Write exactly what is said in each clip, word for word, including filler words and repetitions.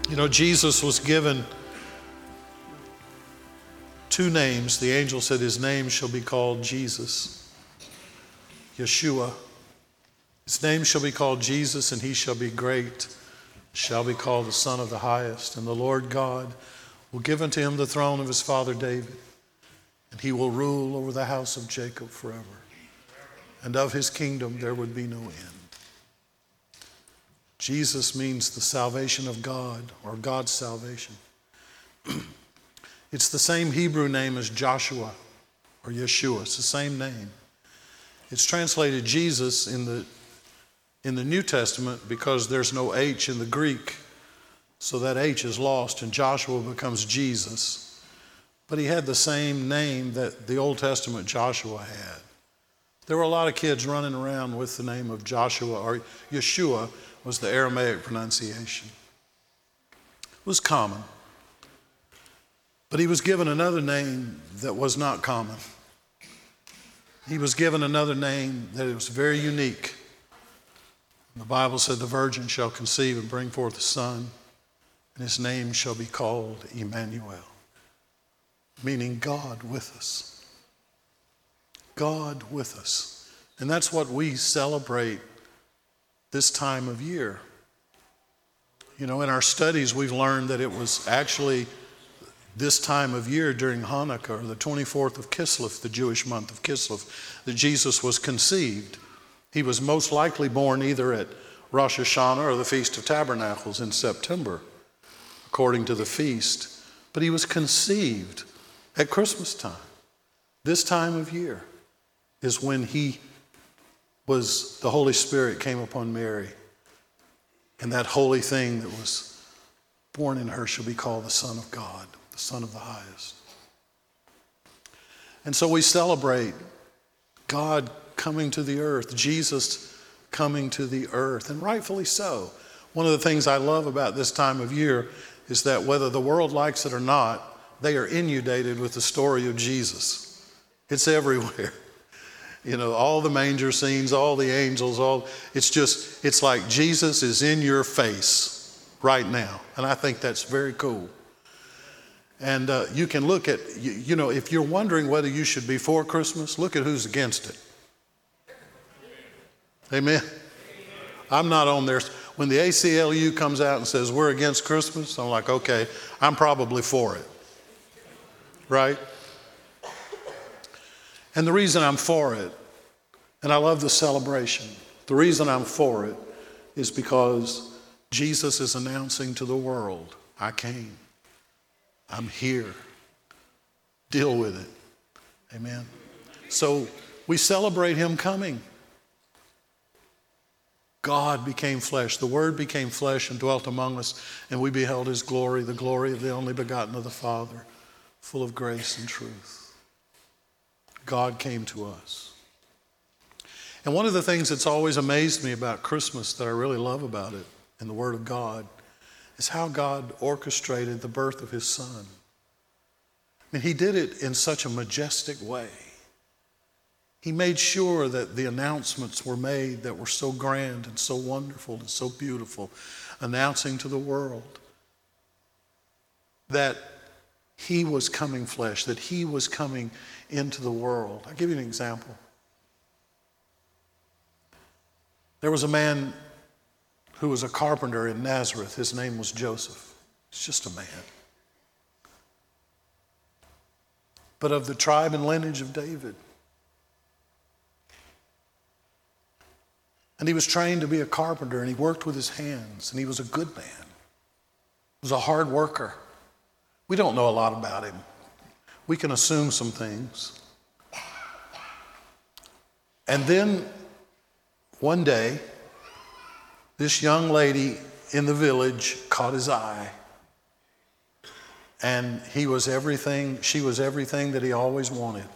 You know, Jesus was given two names. The angel said his name shall be called Jesus, Yeshua. His name shall be called Jesus, and he shall be great, shall be called the Son of the Highest. And the Lord God will give unto him the throne of his father David, and he will rule over the house of Jacob forever. And of his kingdom there would be no end. Jesus means the salvation of God, or God's salvation. It's the same Hebrew name as Joshua or Yeshua. It's the same name. It's translated Jesus in the in the New Testament because there's no H in the Greek. So that H is lost and Joshua becomes Jesus. But he had the same name that the Old Testament Joshua had. There were a lot of kids running around with the name of Joshua, or Yeshua was the Aramaic pronunciation. It was common. But he was given another name that was not common. He was given another name that was very unique. The Bible said the virgin shall conceive and bring forth a son, and his name shall be called Emmanuel, meaning God with us. God with us. And that's what we celebrate this time of year. You know, in our studies, we've learned that it was actually this time of year during Hanukkah, or the twenty-fourth of Kislev, the Jewish month of Kislev, that Jesus was conceived. He was most likely born either at Rosh Hashanah or the Feast of Tabernacles in September, according to the feast. But he was conceived at Christmas time. This time of year is when he was, the Holy Spirit came upon Mary, and that holy thing that was born in her shall be called the Son of God, the Son of the Highest. And so we celebrate God coming to the earth, Jesus coming to the earth, and rightfully so. One of the things I love about this time of year is that whether the world likes it or not, they are inundated with the story of Jesus. It's everywhere. You know, all the manger scenes, all the angels, all, it's just, it's like Jesus is in your face right now. And I think that's very cool. And uh, you can look at, you, you know, if you're wondering whether you should be for Christmas, look at who's against it. Amen. I'm not on there. When the A C L U comes out and says we're against Christmas, I'm like, okay, I'm probably for it. Right? And the reason I'm for it, and I love the celebration, the reason I'm for it is because Jesus is announcing to the world, I came. I'm here. Deal with it. Amen. So we celebrate him coming. God became flesh. The Word became flesh and dwelt among us, and we beheld his glory, the glory of the only begotten of the Father, full of grace and truth. God came to us. And one of the things that's always amazed me about Christmas that I really love about it in the Word of God is how God orchestrated the birth of his Son. I mean, he did it in such a majestic way. He made sure that the announcements were made that were so grand and so wonderful and so beautiful, announcing to the world that he was coming flesh, that he was coming into the world. I'll give you an example. There was a man who was a carpenter in Nazareth. His name was Joseph. He's just a man. But of the tribe and lineage of David. And he was trained to be a carpenter, and he worked with his hands, and he was a good man. He was a hard worker. We don't know a lot about him. We can assume some things. And then one day, this young lady in the village caught his eye. And he was everything, she was everything that he always wanted.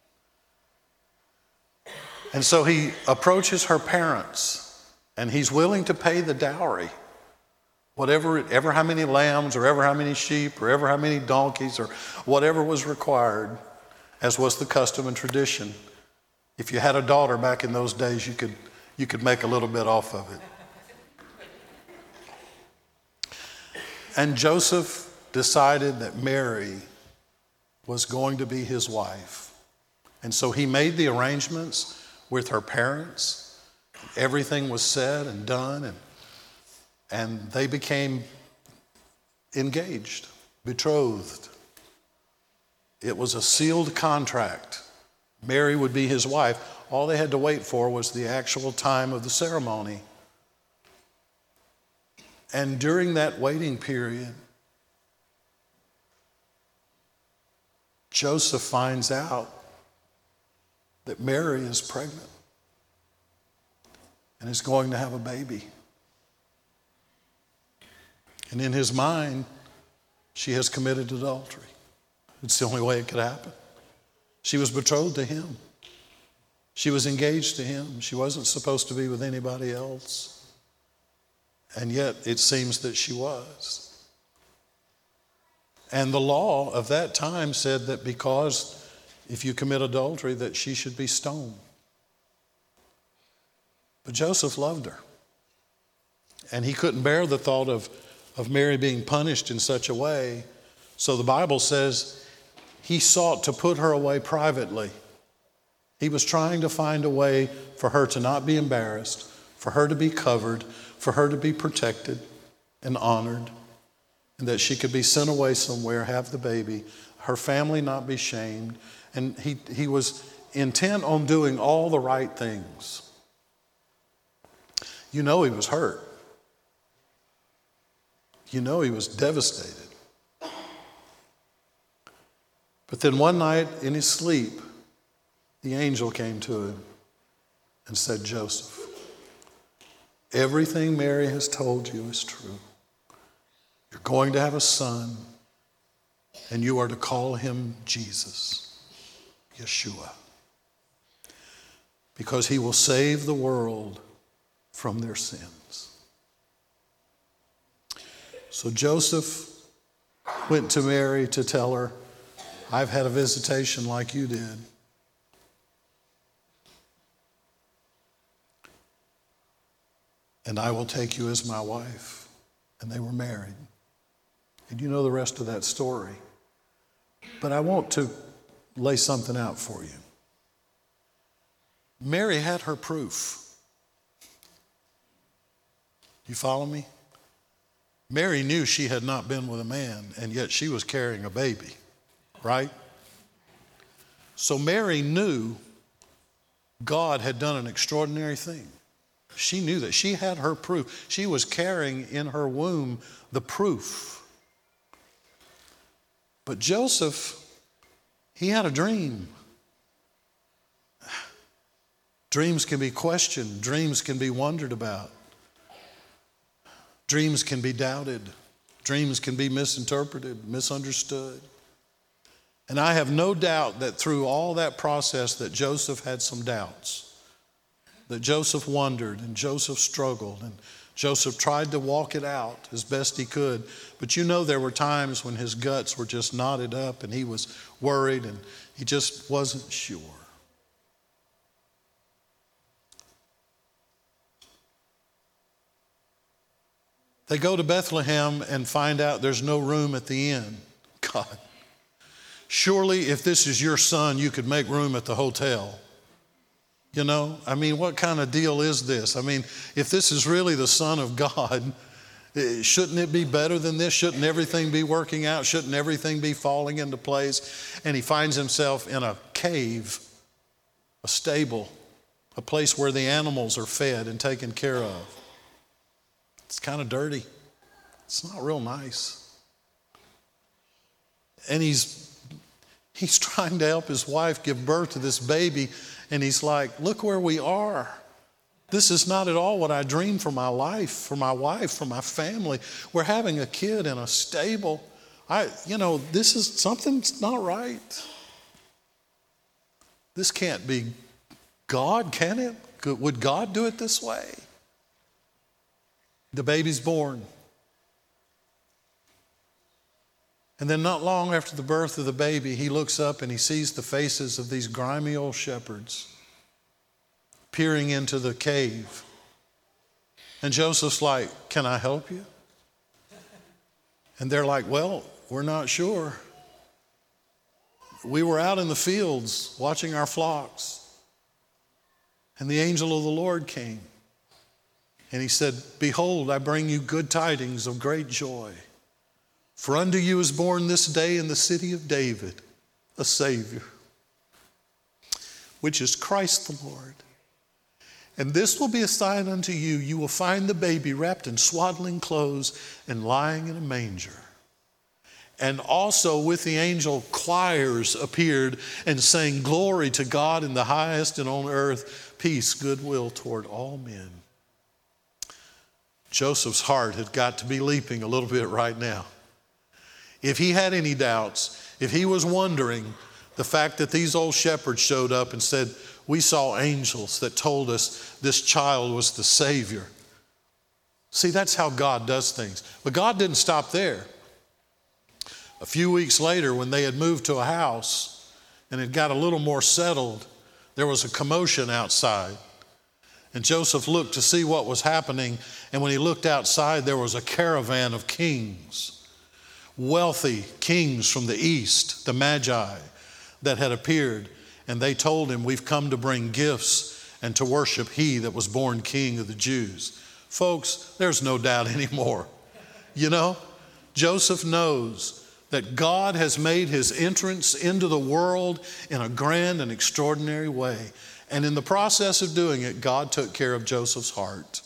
And so he approaches her parents, and he's willing to pay the dowry. Whatever, ever how many lambs, or ever how many sheep, or ever how many donkeys, or whatever was required, as was the custom and tradition. If you had a daughter back in those days, you could, you could make a little bit off of it. And Joseph decided that Mary was going to be his wife. And so he made the arrangements with her parents. Everything was said and done, and, and they became engaged, betrothed. It was a sealed contract. Mary would be his wife. All they had to wait for was the actual time of the ceremony. And during that waiting period, Joseph finds out that Mary is pregnant and is going to have a baby. And in his mind, she has committed adultery. It's the only way it could happen. She was betrothed to him. She was engaged to him. She wasn't supposed to be with anybody else. And yet it seems that she was. And the law of that time said that because if you commit adultery, that she should be stoned. But Joseph loved her. And he couldn't bear the thought of, of Mary being punished in such a way. So the Bible says he sought to put her away privately. He was trying to find a way for her to not be embarrassed, for her to be covered, for her to be protected and honored, and that she could be sent away somewhere, have the baby, her family not be shamed. And he, he was intent on doing all the right things. You know he was hurt. You know he was devastated. But then one night in his sleep, the angel came to him and said, Joseph, everything Mary has told you is true. You're going to have a son, and you are to call him Jesus, Yeshua, because he will save the world from their sins. So Joseph went to Mary to tell her, I've had a visitation like you did. And I will take you as my wife. And they were married. And you know the rest of that story. But I want to lay something out for you. Mary had her proof. You follow me? Mary knew she had not been with a man, and yet she was carrying a baby, right? So Mary knew God had done an extraordinary thing. She knew that. She had her proof. She was carrying in her womb the proof. But Joseph, he had a dream. Dreams can be questioned. Dreams can be wondered about. Dreams can be doubted. Dreams can be misinterpreted, misunderstood. And I have no doubt that through all that process that Joseph had some doubts, that Joseph wondered and Joseph struggled and Joseph tried to walk it out as best he could. But you know there were times when his guts were just knotted up and he was worried and he just wasn't sure. They go to Bethlehem and find out there's no room at the inn. God, surely if this is your son, you could make room at the hotel. You know, I mean, what kind of deal is this? I mean, if this is really the Son of God, shouldn't it be better than this? Shouldn't everything be working out? Shouldn't everything be falling into place? And he finds himself in a cave, a stable, a place where the animals are fed and taken care of. It's kind of dirty. It's not real nice. And he's he's trying to help his wife give birth to this baby. And he's like, look where we are. This is not at all what I dreamed for my life, for my wife, for my family. We're having a kid in a stable. I, you know, this is something's not right. This can't be God, can it? Would God do it this way? The baby's born. And then not long after the birth of the baby, he looks up and he sees the faces of these grimy old shepherds peering into the cave. And Joseph's like, can I help you? And they're like, well, we're not sure. We were out in the fields watching our flocks, and the angel of the Lord came. And he said, behold, I bring you good tidings of great joy. For unto you is born this day in the city of David a Savior, which is Christ the Lord. And this will be a sign unto you. You will find the baby wrapped in swaddling clothes and lying in a manger. And also with the angel, choirs appeared and sang, glory to God in the highest, and on earth peace, goodwill toward all men. Joseph's heart had got to be leaping a little bit right now. If he had any doubts, if he was wondering, the fact that these old shepherds showed up and said, we saw angels that told us this child was the Savior. See, that's how God does things. But God didn't stop there. A few weeks later, when they had moved to a house and it got a little more settled, there was a commotion outside. And Joseph looked to see what was happening. And when he looked outside, there was a caravan of kings, wealthy kings from the east, the Magi, that had appeared. And they told him, we've come to bring gifts and to worship he that was born King of the Jews. Folks, there's no doubt anymore. You know, Joseph knows that God has made his entrance into the world in a grand and extraordinary way. And in the process of doing it, God took care of Joseph's heart.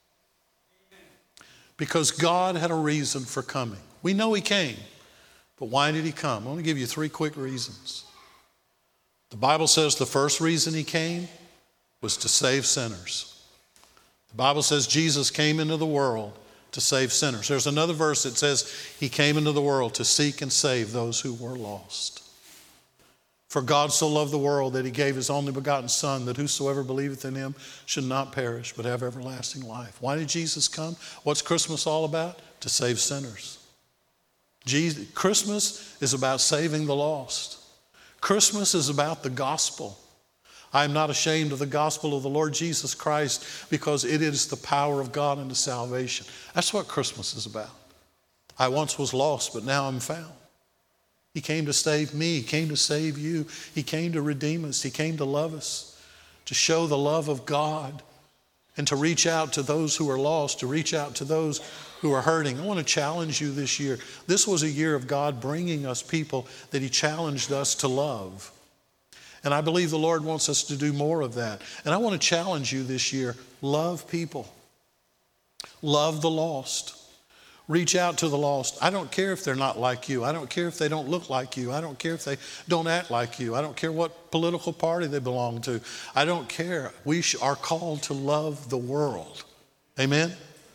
Because God had a reason for coming. We know he came, but why did he come? I want to give you three quick reasons. The Bible says the first reason he came was to save sinners. The Bible says Jesus came into the world to save sinners. There's another verse that says he came into the world to seek and save those who were lost. For God so loved the world that he gave his only begotten Son, that whosoever believeth in him should not perish but have everlasting life. Why did Jesus come? What's Christmas all about? To save sinners. Jesus, Christmas is about saving the lost. Christmas is about the gospel. I am not ashamed of the gospel of the Lord Jesus Christ, because it is the power of God unto salvation. That's what Christmas is about. I once was lost, but now I'm found. He came to save me. He came to save you. He came to redeem us. He came to love us, to show the love of God, and to reach out to those who are lost, to reach out to those who are hurting. I want to challenge you this year. This was a year of God bringing us people that he challenged us to love. And I believe the Lord wants us to do more of that. And I want to challenge you this year. Love people. Love the lost. Reach out to the lost. I don't care if they're not like you. I don't care if they don't look like you. I don't care if they don't act like you. I don't care what political party they belong to. I don't care. We are called to love the world. Amen?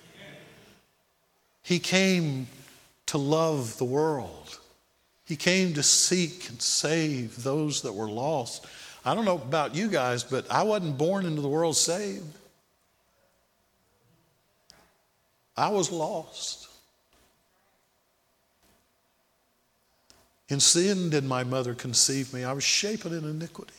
He came to love the world. He came to seek and save those that were lost. I don't know about you guys, but I wasn't born into the world saved. I was lost. In sin did my mother conceive me. I was shapen in iniquity.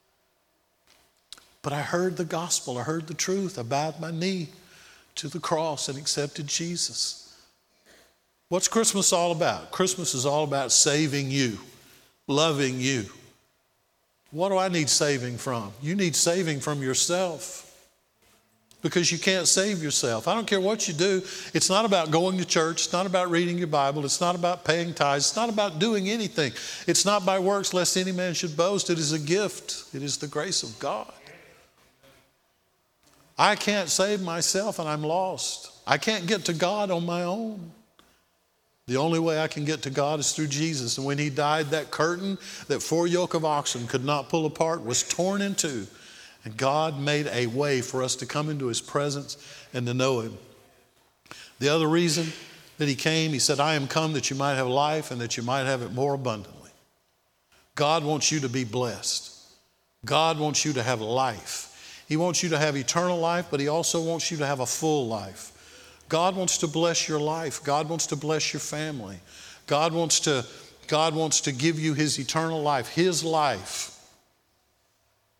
But I heard the gospel. I heard the truth. I bowed my knee to the cross and accepted Jesus. What's Christmas all about? Christmas is all about saving you, loving you. What do I need saving from? You need saving from yourself, because you can't save yourself. I don't care what you do. It's not about going to church. It's not about reading your Bible. It's not about paying tithes. It's not about doing anything. It's not by works, lest any man should boast. It is a gift. It is the grace of God. I can't save myself, and I'm lost. I can't get to God on my own. The only way I can get to God is through Jesus. And when he died, that curtain that four yoke of oxen could not pull apart was torn in two. And God made a way for us to come into his presence and to know him. The other reason that he came, he said, I am come that you might have life and that you might have it more abundantly. God wants you to be blessed. God wants you to have life. He wants you to have eternal life, but he also wants you to have a full life. God wants to bless your life. God wants to bless your family. God wants to, God wants to give you his eternal life, his life.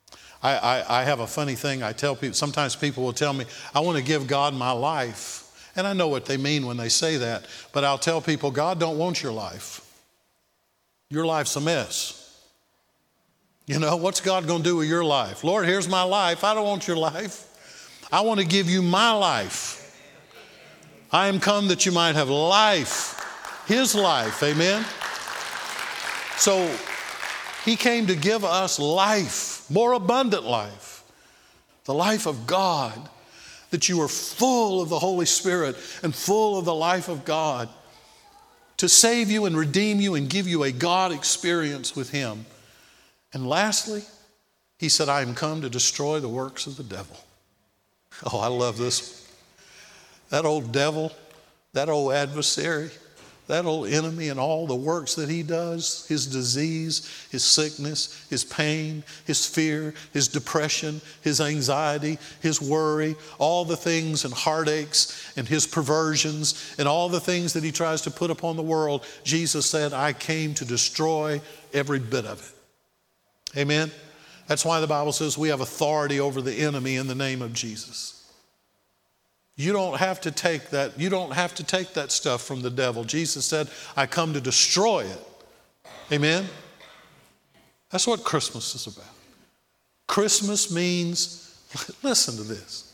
I, I, I have a funny thing I tell people. Sometimes people will tell me, I want to give God my life. And I know what they mean when they say that, but I'll tell people, God don't want your life. Your life's a mess. You know, what's God going to do with your life? Lord, here's my life. I don't want your life. I want to give you my life. I am come that you might have life, his life, amen? So he came to give us life, more abundant life, the life of God, that you are full of the Holy Spirit and full of the life of God, to save you and redeem you and give you a God experience with him. And lastly, he said, I am come to destroy the works of the devil. Oh, I love this. That old devil, that old adversary, that old enemy and all the works that he does, his disease, his sickness, his pain, his fear, his depression, his anxiety, his worry, all the things and heartaches and his perversions and all the things that he tries to put upon the world, Jesus said, I came to destroy every bit of it. Amen? That's why the Bible says we have authority over the enemy in the name of Jesus. You don't have to take that, you don't have to take that stuff from the devil. Jesus said, I come to destroy it. Amen? That's what Christmas is about. Christmas means, listen to this.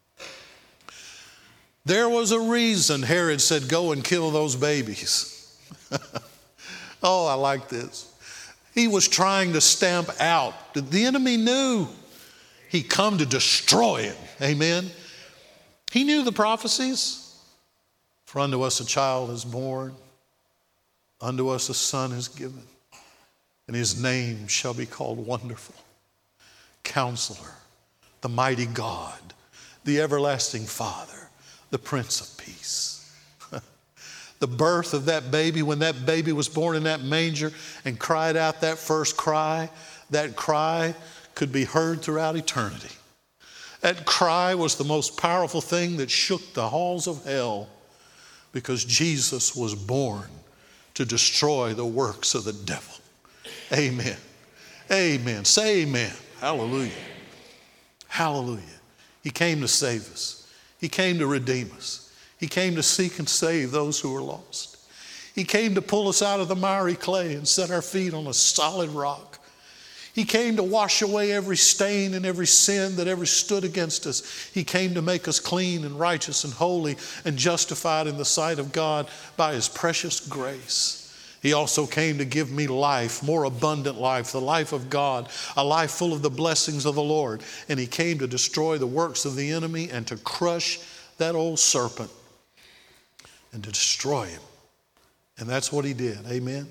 There was a reason Herod said, go and kill those babies. Oh, I like this. He was trying to stamp out. The enemy knew he come to destroy it. Amen? He knew the prophecies. For unto us a child is born, unto us a son is given, and his name shall be called Wonderful, Counselor, the Mighty God, the Everlasting Father, the Prince of Peace. The birth of that baby, when that baby was born in that manger and cried out that first cry, that cry could be heard throughout eternity. That cry was the most powerful thing that shook the halls of hell, because Jesus was born to destroy the works of the devil. Amen. Amen. Say amen. Hallelujah. Hallelujah. He came to save us. He came to redeem us. He came to seek and save those who were lost. He came to pull us out of the miry clay and set our feet on a solid rock. He came to wash away every stain and every sin that ever stood against us. He came to make us clean and righteous and holy and justified in the sight of God by his precious grace. He also came to give me life, more abundant life, the life of God, a life full of the blessings of the Lord. And he came to destroy the works of the enemy and to crush that old serpent and to destroy him. And that's what he did. Amen.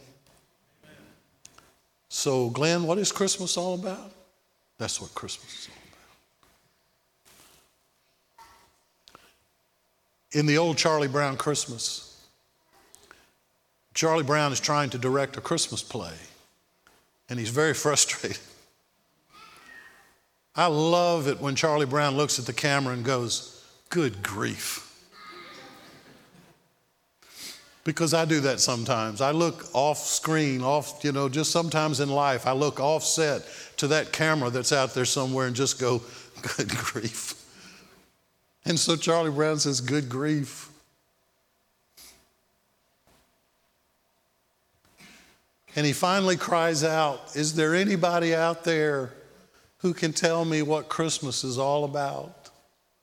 So, Glenn, what is Christmas all about? That's what Christmas is all about. In the old Charlie Brown Christmas, Charlie Brown is trying to direct a Christmas play, and he's very frustrated. I love it when Charlie Brown looks at the camera and goes, good grief. Because I do that sometimes. I look off screen, off, you know, just sometimes in life, I look offset to that camera that's out there somewhere and just go, good grief. And so Charlie Brown says, good grief. And he finally cries out, is there anybody out there who can tell me what Christmas is all about?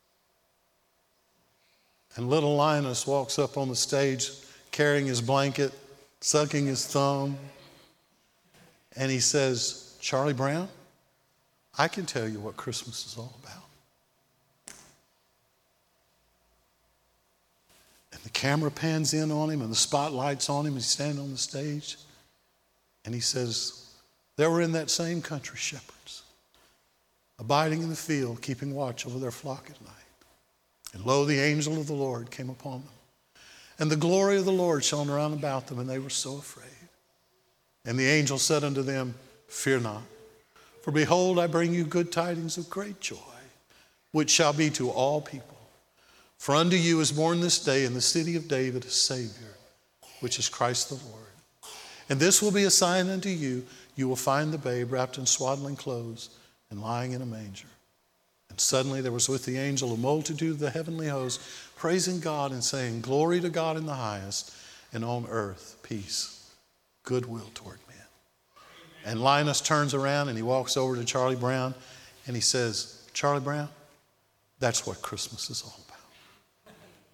And little Linus walks up on the stage carrying his blanket, sucking his thumb. And he says, Charlie Brown, I can tell you what Christmas is all about. And the camera pans in on him and the spotlight's on him. He's standing on the stage. And he says, there were in that same country shepherds, abiding in the field, keeping watch over their flock at night. And lo, the angel of the Lord came upon them. And the glory of the Lord shone around about them, and they were so afraid. And the angel said unto them, fear not, for behold, I bring you good tidings of great joy, which shall be to all people. For unto you is born this day in the city of David a Savior, which is Christ the Lord. And this will be a sign unto you, you will find the babe wrapped in swaddling clothes and lying in a manger. And suddenly there was with the angel a multitude of the heavenly host, praising God and saying, glory to God in the highest, and on earth, peace, goodwill toward men. And Linus turns around and he walks over to Charlie Brown and he says, Charlie Brown, that's what Christmas is all about.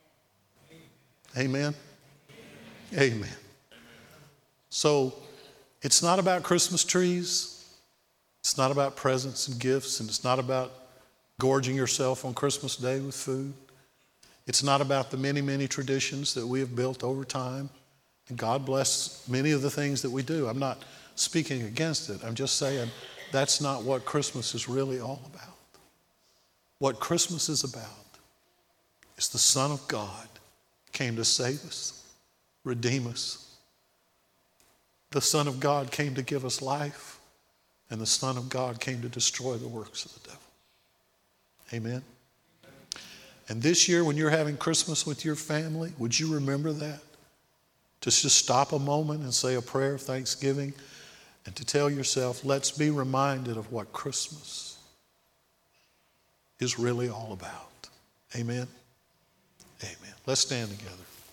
Amen? Amen. So it's not about Christmas trees. It's not about presents and gifts, and it's not about gorging yourself on Christmas Day with food. It's not about the many, many traditions that we have built over time. And God bless many of the things that we do. I'm not speaking against it. I'm just saying that's not what Christmas is really all about. What Christmas is about is the Son of God came to save us, redeem us. The Son of God came to give us life, and the Son of God came to destroy the works of the devil. Amen. And this year, when you're having Christmas with your family, would you remember that? To just stop a moment and say a prayer of thanksgiving and to tell yourself, let's be reminded of what Christmas is really all about. Amen? Amen. Let's stand together.